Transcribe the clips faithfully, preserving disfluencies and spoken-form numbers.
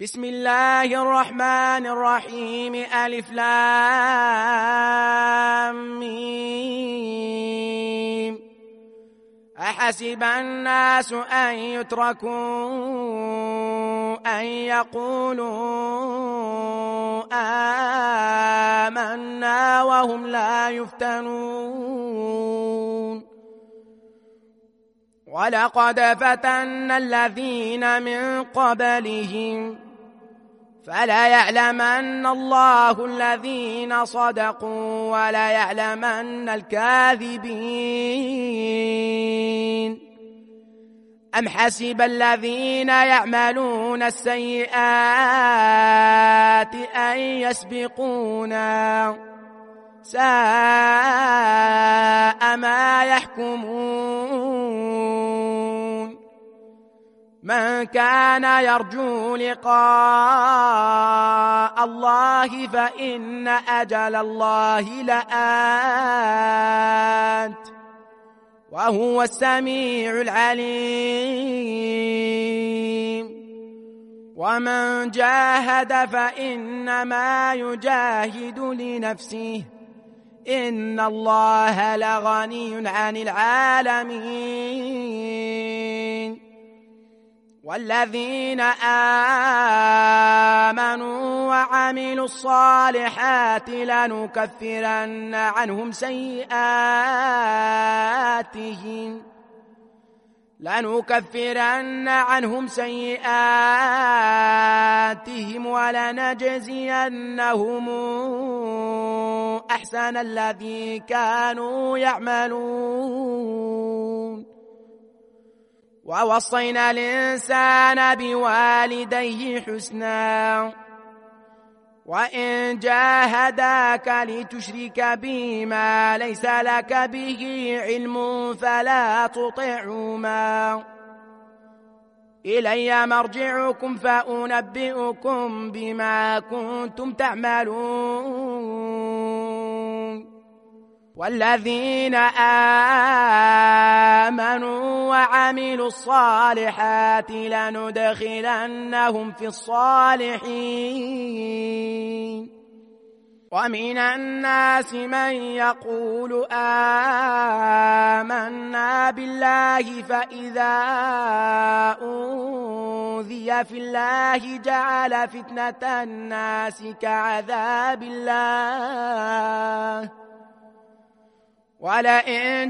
بسم الله الرحمن الرحيم ألف لام ميم. أحسب الناس أن يتركوا أن يقولوا آمنا وهم لا يفتنون. ولقد فتنا الذين من قبلهم فلا يعلمن الله الذين صدقوا ولا يعلمن الكاذبين. أم حسب الذين يعملون السيئات أن يسبقونا ساء ما يحكمون. من كان يرجو لقاء الله فإن أجل الله لآت وهو السميع العليم. ومن جاهد فإنما يجاهد لنفسه إن الله لغني عن العالمين. والذين آمنوا وعملوا الصالحات لنكفرن عنهم سيئاتهم لنكفرن عنهم سيئاتهم ولنجزينهم أحسن الذي كانوا يعملون. ووصينا الإنسان بوالديه حسنا وإن جاهداك لتشرك بي ما ليس لك به علم فلا تطعهما إلي مرجعكم فأنبئكم بما كنتم تعملون. والذين آمنوا وعملوا الصالحات لندخلنهم في الصالحين. ومن الناس من يقول آمنا بالله فإذا أوذي في الله جعل فتنة الناس كعذاب الله ولئن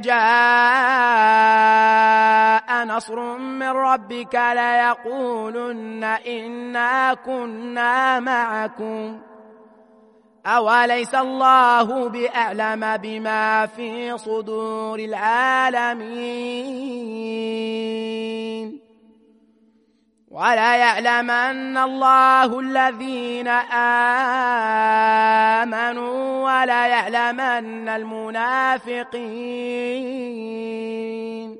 جاء نصر من ربك ليقولن إنا كنا معكم أوليس الله بأعلم بما في صدور العالمين. ولا يعلمن الله الذين آمنوا ولا يعلمن المنافقين.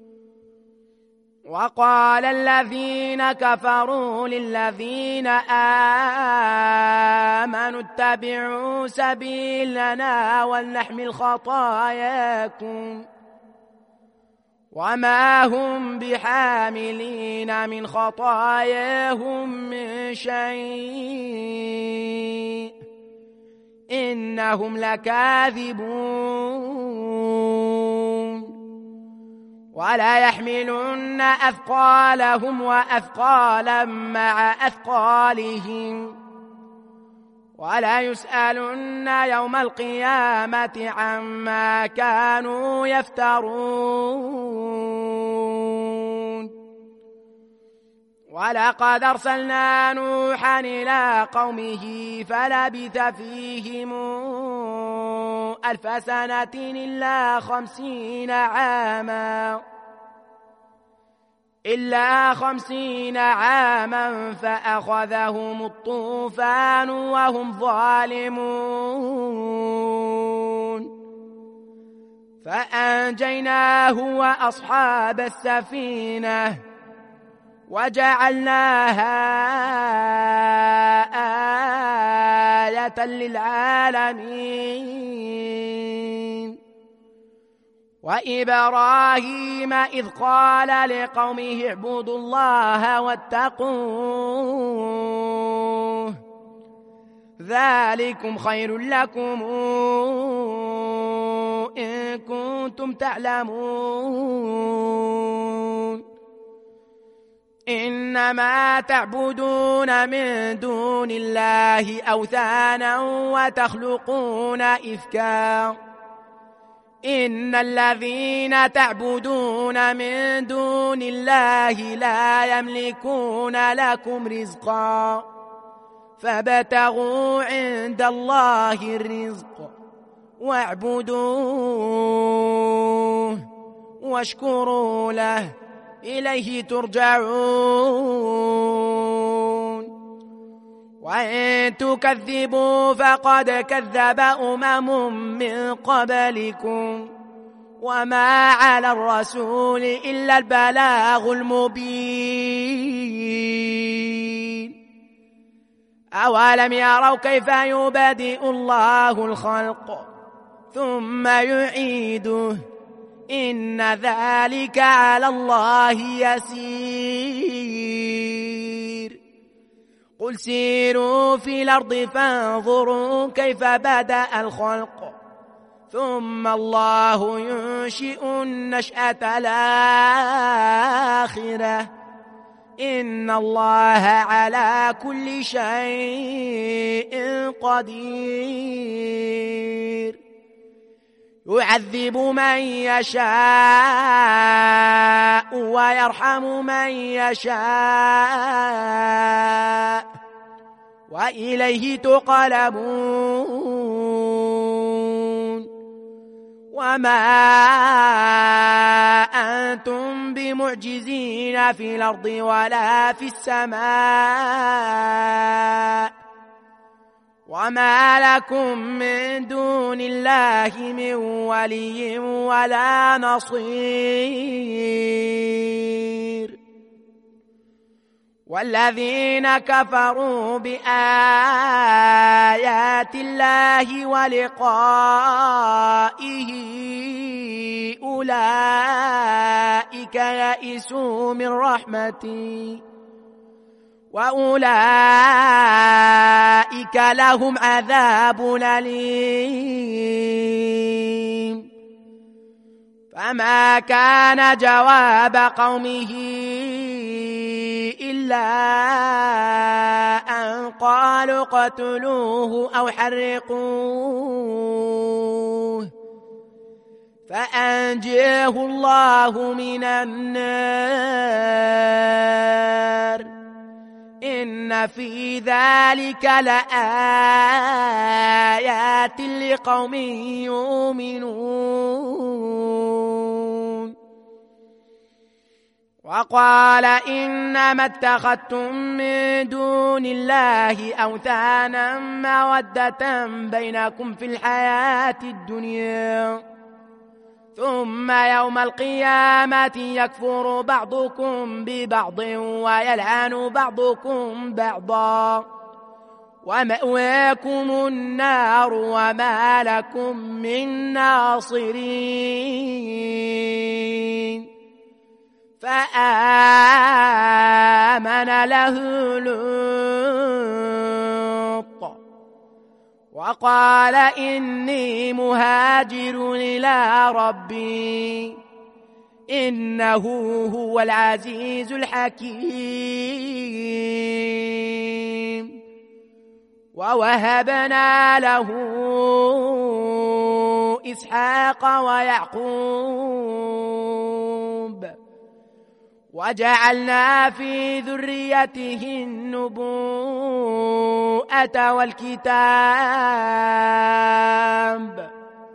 وقال الذين كفروا للذين آمنوا اتبعوا سبيلنا ولنحمل خطاياكم وما هم بحاملين من خطاياهم من شيء إنهم لكاذبون. ولا يحملن أثقالهم وأثقالا مع أثقالهم ولا يسألن يوم القيامة عما كانوا يفترون. ولقد أرسلنا نوحا إلى قومه فلبث فيهم ألف سنة إلا خمسين عاما إلا خمسين عاما فأخذهم الطوفان وهم ظالمون فأنجيناه وأصحاب السفينة وجعلناها آية للعالمين. وإبراهيم إذ قال لقومه اعبدوا الله واتقوه ذلكم خير لكم إن كنتم تعلمون إنما تعبدون من دون الله أوثانا وتخلقون إفكا إن الذين تعبدون من دون الله لا يملكون لكم رزقا فابتغوا عند الله الرزق واعبدوه واشكروا له إليه ترجعون وإن تكذبوا فقد كذب أمم من قبلكم وما على الرسول إلا البلاغ المبين أولم يروا كيف يبدئ الله الخلق ثم يعيده إن ذلك على الله يسير قل سيروا في الأرض فانظروا كيف بدأ الخلق ثم الله ينشئ النشأة الآخرة إن الله على كل شيء قدير يعذب من يشاء ويرحم من يشاء وإليه تقلبون وما أنتم بمعجزين في الأرض ولا في السماء وما لكم من دون الله من ولي ولا نصير والذين كفروا بآيات الله ولقائه أولئك يئسوا من رحمتي وأولئك لهم عذاب أليم فما كان جواب قومه إلا أن قالوا اقتلوه أو حرقوه فأنجيه الله من النار إن في ذلك لآيات لقوم يؤمنون وقال إنما اتخذتم من دون الله أوثانا مودة بينكم في الحياة الدنيا ثم يوم القيامة يكفر بعضكم ببعض ويلعن بعضكم بعضا ومأواكم النار وما لكم من ناصرين فآمن له لوط وقال إني مهاجر إلى ربي إنه هو العزيز الحكيم ووهبنا له إسحاق ويعقوب وجعلنا في ذريته النبوءة والكتاب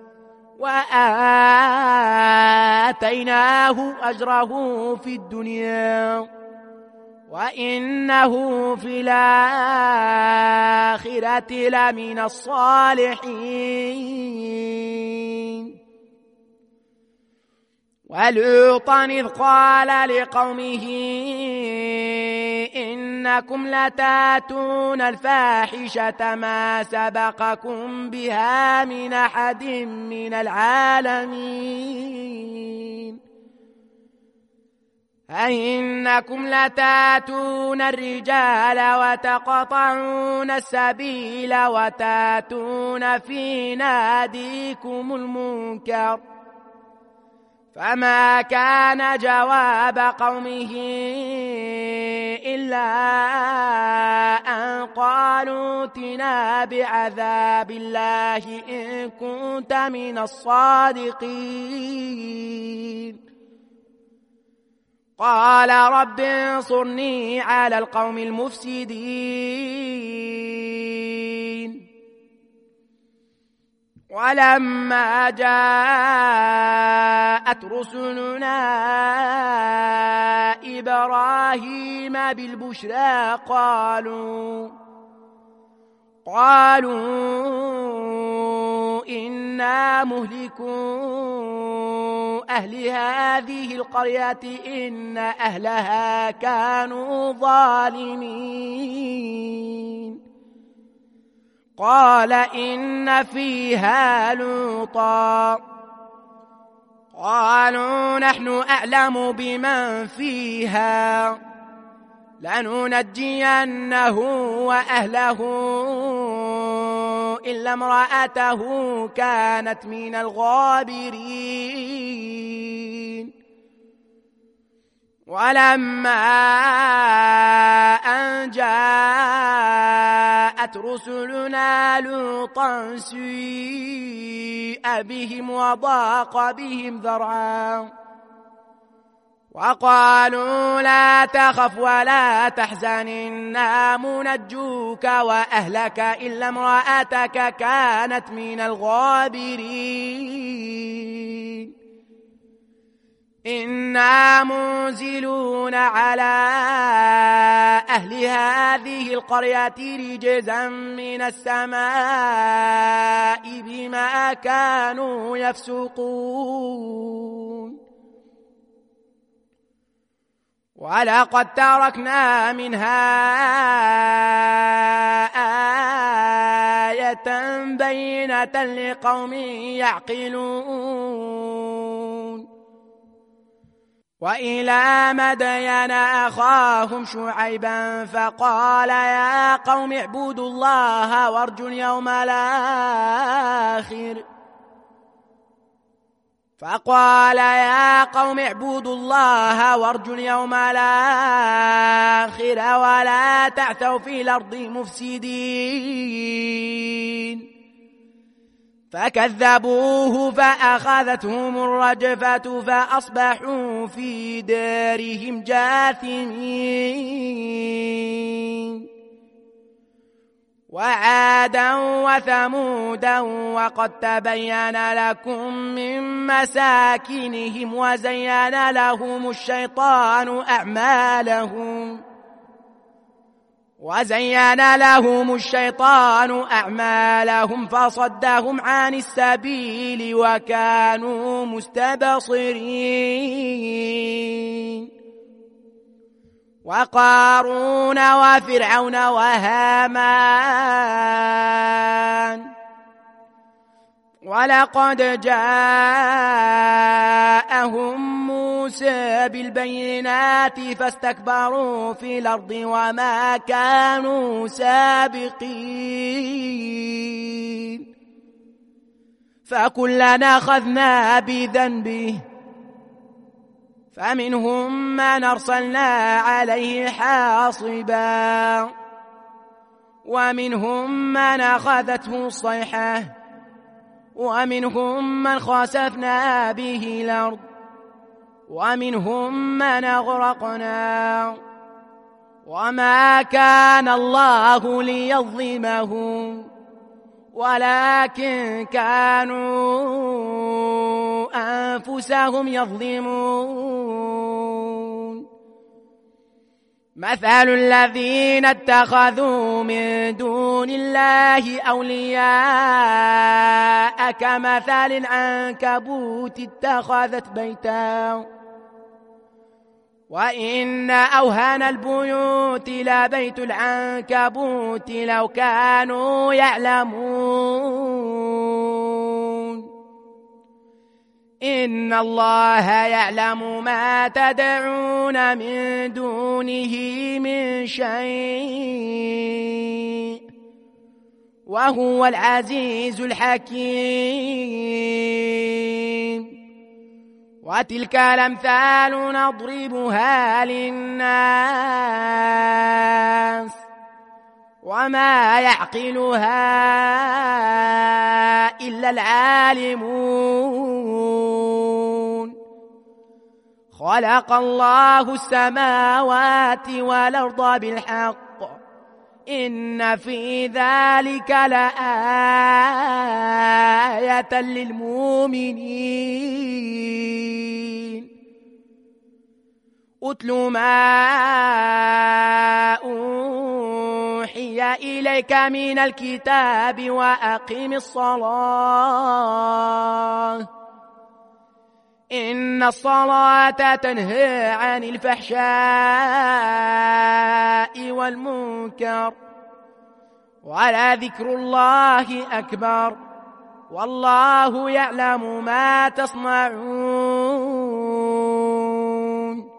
وآتيناه أجره في الدنيا وإنه في الآخرة لمن الصالحين ولوطا إذ قال لقومه إنكم لتاتون الفاحشة ما سبقكم بها من أحد من العالمين أئنكم لتاتون الرجال وتقطعون السبيل وتاتون في ناديكم المنكر. فما كان جواب قومه إلا أن قالوا ائتنا بعذاب الله إن كنت من الصادقين. قال رب انصرني على القوم المفسدين. ولما جاءت رسلنا إبراهيم بالبشرى قالوا قالوا إنا مهلكو أهل هذه القرية إن أهلها كانوا ظالمين. قال إن فيها لوطا قالوا نحن أعلم بمن فيها لننجينه وأهله إلا امرأته كانت من الغابرين. ولما أن جاءت رسلنا لوطا سيء بهم وضاق بهم ذرعا وقالوا لا تخف ولا تحزن إنا منجوك وأهلك إلا امرأتك كانت من الغابرين. إنا منزلون على أهل هذه القرية رجزا من السماء بما كانوا يفسقون. ولقد تركنا منها آية بينة لقوم يعقلون. وإلى مدين أخاهم شعيبا فقال يا قوم اعبدوا الله وارجوا اليوم الآخر فقال يا قوم اعبدوا الله وارجوا اليوم الآخر ولا تعثوا في الأرض مفسدين. فكذبوه فأخذتهم الرجفة فأصبحوا في دارهم جاثمين. وعادا وثمودا وقد تبين لكم من مساكنهم وزين لهم الشيطان أعمالهم وزين لهم الشيطان أعمالهم فصدهم عن السبيل وكانوا مستبصرين. وقارون وفرعون وهامان ولقد جاءهم موسى بالبينات فاستكبروا في الأرض وما كانوا سابقين. فكلنا أخذنا بذنبه فمنهم من أرسلنا عليه حاصبا ومنهم من أخذته الصيحة ومنهم من خسفنا به الأرض ومنهم من أغرقنا وما كان الله ليظلمهم ولكن كانوا أنفسهم يظلمون. مثل الذين اتخذوا من دون الله أولياء كمثل العنكبوت اتخذت بيتا وإن أوهن البيوت لبيت العنكبوت لو كانوا يعلمون. إن الله يعلم ما تدعون من دونه من شيء وهو العزيز الحكيم. وتلك الأمثال نضربها للناس وما يعقلها إلا العالمون. خلق الله السماوات والأرض بالحق إن في ذلك لآية للمؤمنين. أتل ما أوحي إليك من الكتاب وأقم الصلاة إن الصلاة تنهى عن الفحشاء والمنكر ولذكر الله أكبر والله يعلم ما تصنعون.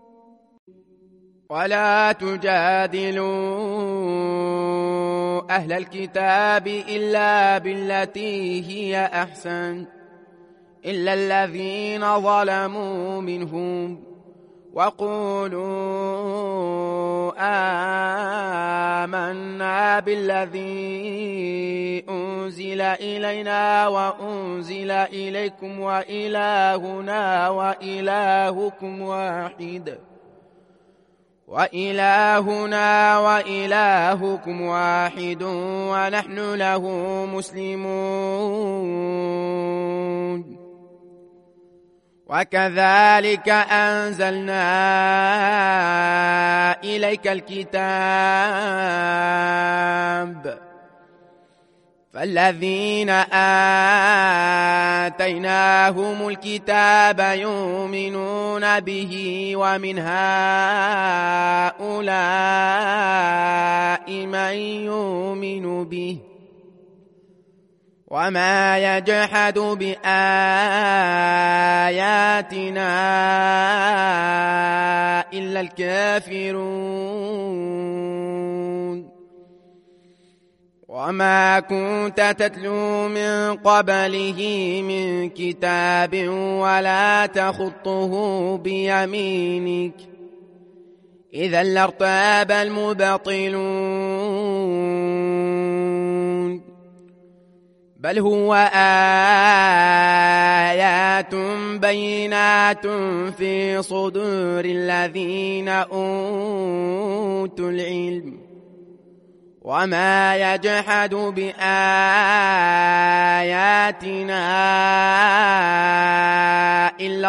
ولا تجادلوا أهل الكتاب إلا بالتي هي أحسن إلا الذين ظلموا منهم وقولوا آمنا بالذي أنزل إلينا وأنزل إليكم وإلهنا وإلهكم واحد وإلهنا وإلهكم واحد ونحن له مسلمون. وكذلك أنزلنا إليك الكتاب فالذين آتيناهم الكتاب يؤمنون به ومن هؤلاء من يؤمن به وما يجحد بآياتنا إلا الكافرون. وما كنت تتلو من قبله من كتاب ولا تخطه بيمينك إذا لارتاب المبطلون. بل هو آيات بينات في صدور الذين أوتوا العلم وما يجحد بآياتنا إلا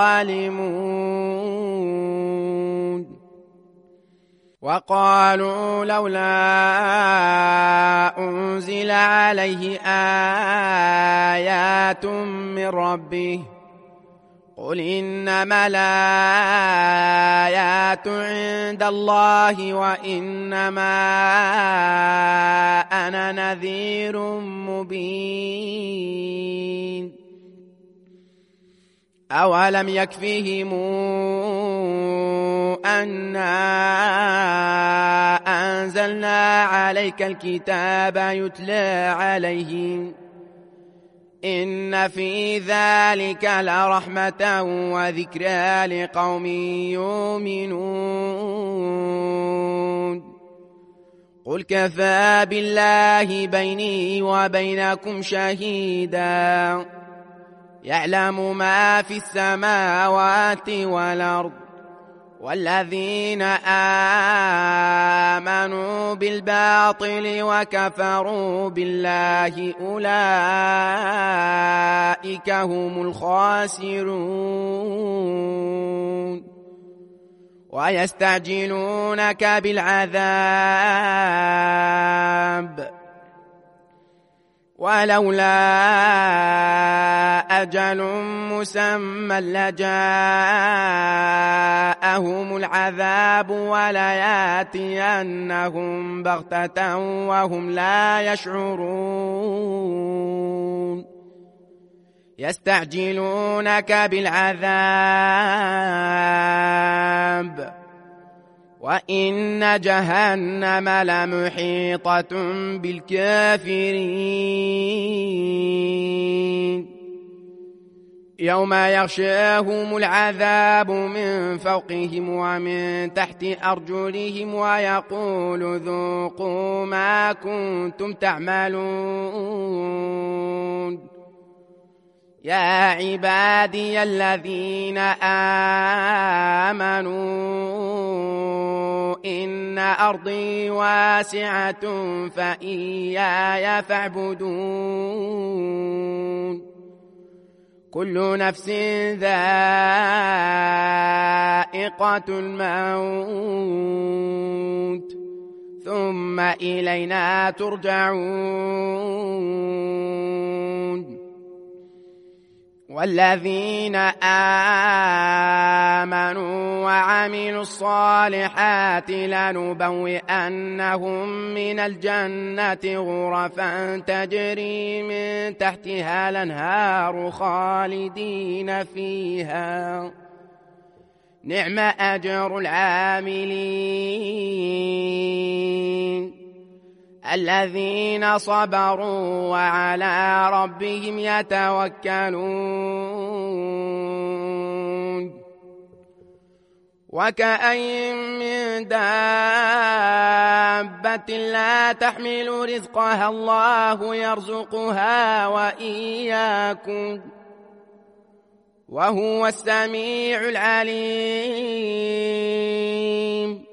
الظالمون. وقالوا لولا أنزل عليه آيات من ربه قل إنما الآيات عند الله وإنما أنا نذير مبين. أولم يكفهم أنا أنزلنا عليك الكتاب يتلى عليهم إن في ذلك لرحمة وذكرى لقوم يؤمنون. قل كفى بالله بيني وبينكم شهيدا يعلم ما في السماوات والأرض والذين آمنوا بالباطل وكفروا بالله أولئك هم الخاسرون. ويستعجلونك بالعذاب ولولا أجل مسمى لجاءهم العذاب ولياتينهم بغتة وهم لا يشعرون. يستعجلونك بالعذاب وإن جهنم لمحيطة بالكافرين يوم يغشاهم العذاب من فوقهم ومن تحت أرجلهم ويقول ذوقوا ما كنتم تعملون يا عبادي الذين آمنوا إن أرضي واسعة فإياي فاعبدون كل نفس ذائقة الموت ثم إلينا ترجعون والذين آمنوا وعملوا الصالحات لنبوئنهم من الجنة غرفا تجري من تحتها الأنهار خالدين فيها نعم أجر العاملين الذين صبروا وعلى ربهم يتوكلون وكأين من دابة لا تحمل رزقها الله يرزقها وإياكم وهو السميع العليم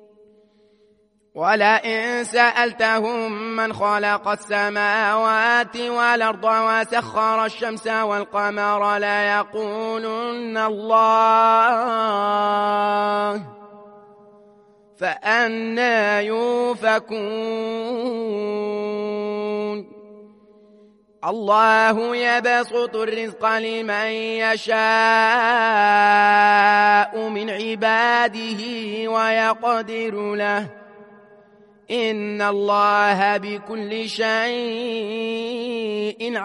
ولئن سألتهم من خلق السماوات والأرض وسخر الشمس والقمر ليقولن الله فأنى يؤفكون الله يبسط الرزق لمن يشاء من عباده ويقدر له إن الله بكل شيء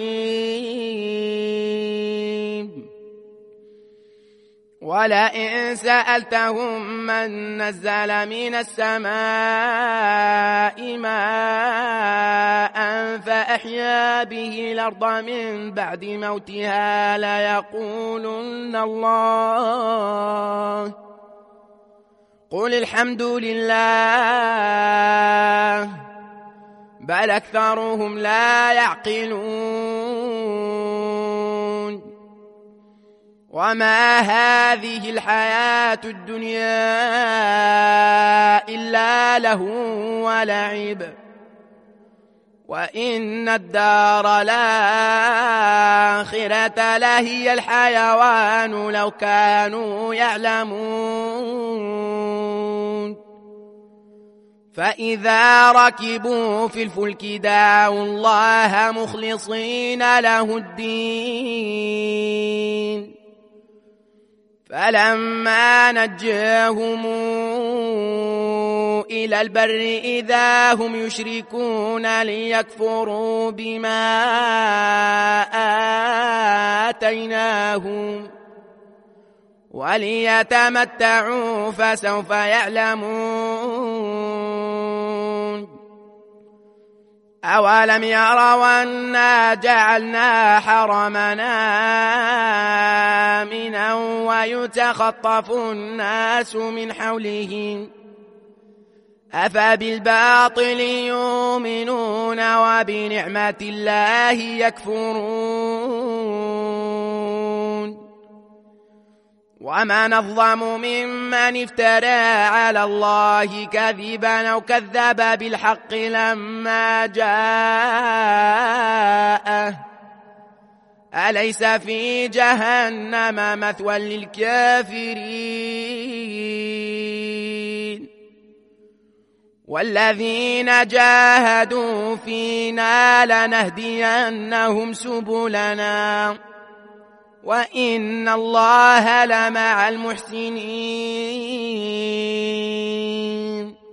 عليم ولئن سألتهم من نزل من السماء ماء فأحيا به الأرض من بعد موتها ليقولن الله قل الحمد لله بل أكثرهم لا يعقلون وما هذه الحياة الدنيا إلا لهو ولعب وإن الدار الآخرة لهي الحيوان لو كانوا يعلمون فإذا ركبوا في الفلك دعوا الله مخلصين له الدين فلما نجاهم إلى البر إذا هم يشركون ليكفروا بما آتيناهم وليتمتعوا فسوف يعلمون أولم يروا أنا جعلنا حرمنا آمنا ويتخطف الناس من حولهم أفبالباطل يؤمنون وبنعمة الله يكفرون ومن أظلم ممن افترى على الله كذبا أو كذب بالحق لما جاءه أليس في جهنم مثوى للكافرين والذين جاهدوا فينا لنهدينهم سبلنا وإن الله لمع المحسنين